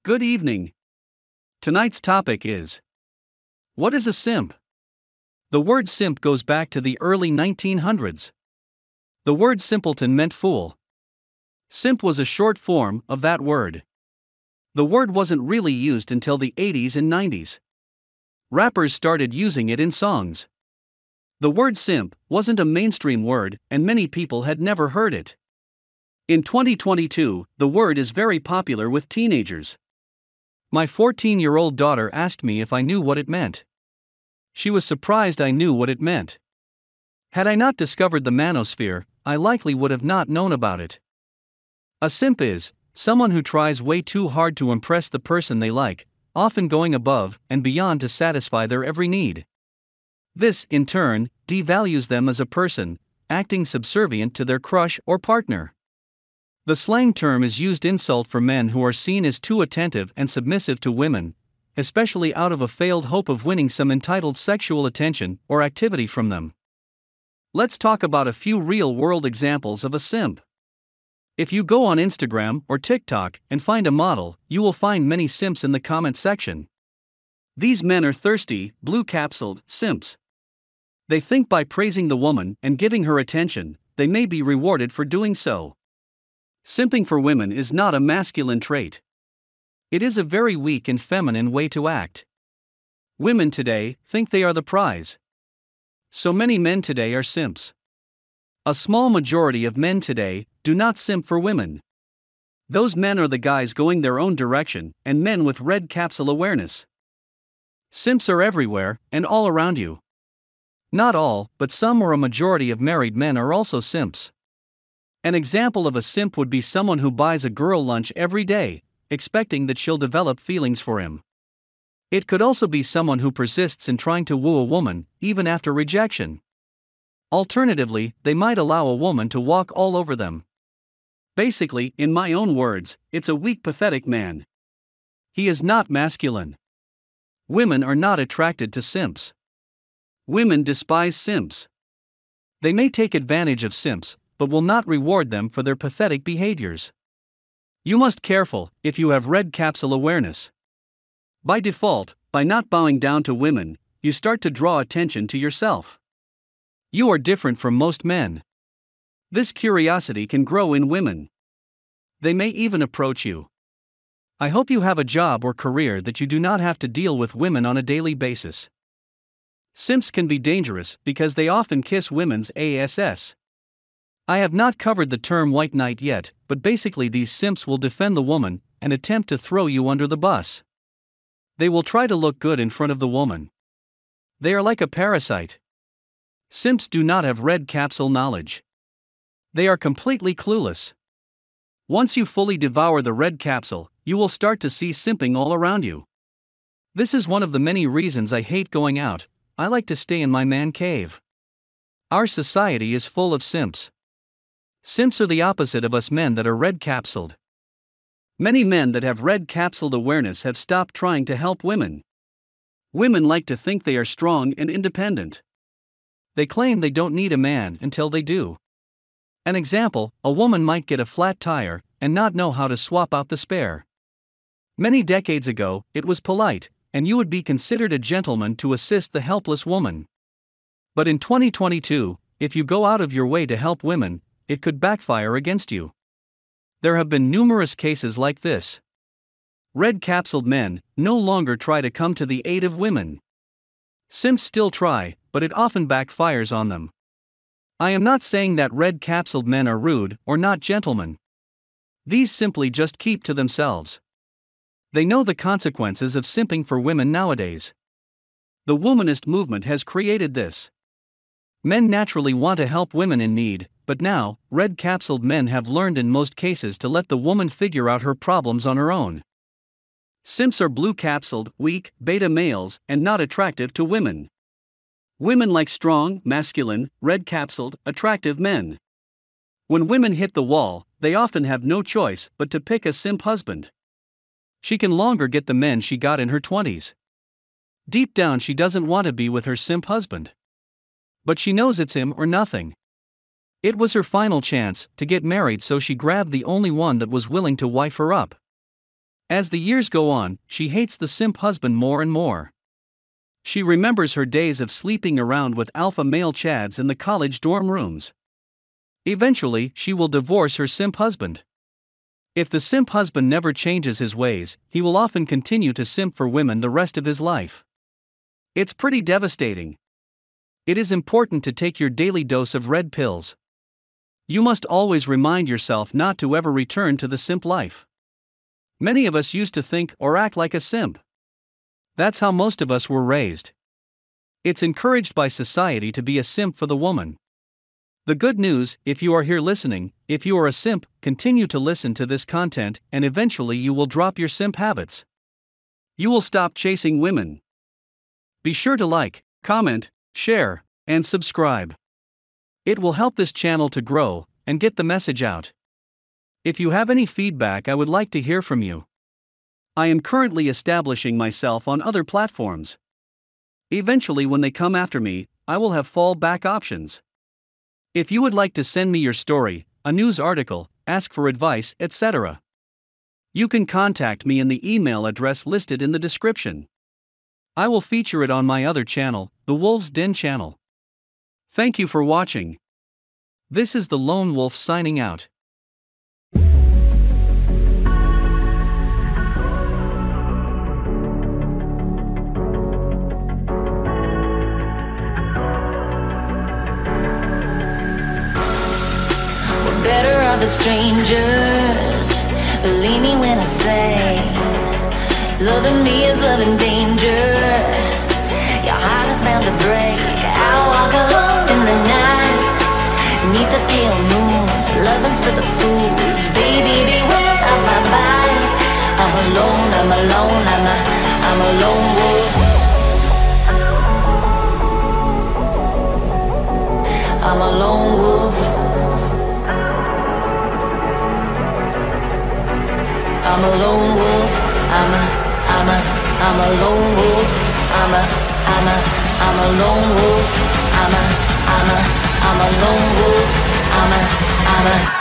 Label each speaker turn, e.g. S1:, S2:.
S1: Good evening. Tonight's topic is: what is a simp? The word simp goes back to the early 1900s. The word simpleton meant fool. Simp was a short form of that word. The word wasn't really used until the 80s and 90s. Rappers started using it in songs. The word simp wasn't a mainstream word, and many people had never heard it. In 2022, the word is very popular with teenagers. My 14-year-old daughter asked me if I knew what it meant. She was surprised I knew what it meant. Had I not discovered the manosphere, I likely would have not known about it. A simp is someone who tries way too hard to impress the person they like, often going above and beyond to satisfy their every need. This, in turn, devalues them as a person, acting subservient to their crush or partner. The slang term is used insult for men who are seen as too attentive and submissive to women, especially out of a failed hope of winning some entitled sexual attention or activity from them. Let's talk about a few real-world examples of a simp. If you go on Instagram or TikTok and find a model, you will find many simps in the comment section. These men are thirsty, blue-capsuled simps. They think by praising the woman and giving her attention, they may be rewarded for doing so. Simping for women is not a masculine trait. It is a very weak and feminine way to act. Women today think they are the prize. So many men today are simps. A small majority of men today do not simp for women. Those men are the guys going their own direction and men with red capsule awareness. Simps are everywhere and all around you. Not all, but some or a majority of married men are also simps. An example of a simp would be someone who buys a girl lunch every day, expecting that she'll develop feelings for him. It could also be someone who persists in trying to woo a woman, even after rejection. Alternatively, they might allow a woman to walk all over them. Basically, in my own words, it's a weak, pathetic man. He is not masculine. Women are not attracted to simps. Women despise simps. They may take advantage of simps, but will not reward them for their pathetic behaviors. You must be careful if you have red capsule awareness. By default, by not bowing down to women, you start to draw attention to yourself. You are different from most men. This curiosity can grow in women. They may even approach you. I hope you have a job or career that you do not have to deal with women on a daily basis. Simps can be dangerous because they often kiss women's ass. I have not covered the term white knight yet, but basically these simps will defend the woman and attempt to throw you under the bus. They will try to look good in front of the woman. They are like a parasite. Simps do not have red capsule knowledge. They are completely clueless. Once you fully devour the red capsule, you will start to see simping all around you. This is one of the many reasons I hate going out. I like to stay in my man cave. Our society is full of simps. Simps are the opposite of us men that are red capsuled. Many men that have red capsuled awareness have stopped trying to help women. Women like to think they are strong and independent. They claim they don't need a man until they do. An example, a woman might get a flat tire and not know how to swap out the spare. Many decades ago, it was polite, and you would be considered a gentleman to assist the helpless woman. But in 2022, if you go out of your way to help women, it could backfire against you. There have been numerous cases like this. Red capsuled men no longer try to come to the aid of women. Simps still try, but it often backfires on them. I am not saying that red capsuled men are rude or not gentlemen. These simply just keep to themselves. They know the consequences of simping for women nowadays. The womanist movement has created this. Men naturally want to help women in need, but now, red capsuled men have learned in most cases to let the woman figure out her problems on her own. Simps are blue capsuled, weak, beta males, and not attractive to women. Women like strong, masculine, red capsuled, attractive men. When women hit the wall, they often have no choice but to pick a simp husband. She can longer get the men she got in her 20s. Deep down, she doesn't want to be with her simp husband. But she knows it's him or nothing. It was her final chance to get married, so she grabbed the only one that was willing to wife her up. As the years go on, she hates the simp husband more and more. She remembers her days of sleeping around with alpha male chads in the college dorm rooms. Eventually, she will divorce her simp husband. If the simp husband never changes his ways, he will often continue to simp for women the rest of his life. It's pretty devastating. It is important to take your daily dose of red pills. You must always remind yourself not to ever return to the simp life. Many of us used to think or act like a simp. That's how most of us were raised. It's encouraged by society to be a simp for the woman. The good news, if you are here listening, if you are a simp, continue to listen to this content and eventually you will drop your simp habits. You will stop chasing women. Be sure to like, comment, share, and subscribe. It will help this channel to grow and get the message out. If you have any feedback, I would like to hear from you. I am currently establishing myself on other platforms. Eventually, when they come after me, I will have fallback options. If you would like to send me your story, a news article, ask for advice, etc., you can contact me in the email address listed in the description. I will feature it on my other channel, the Wolf's Den channel. Thank you for watching. This is the Lone Wolf signing out.
S2: Better off as strangers. Believe me when I say, loving me is loving danger. Your heart is bound to break. I walk alone in the night, beneath the pale moon. Loving's for the fools. Baby, beware of my bite. I'm alone, I'm alone, I'm a lone wolf. I'm a lone wolf. I'm a lone wolf, I'm a lone wolf, I'm a lone wolf, I'm a lone wolf, I'm a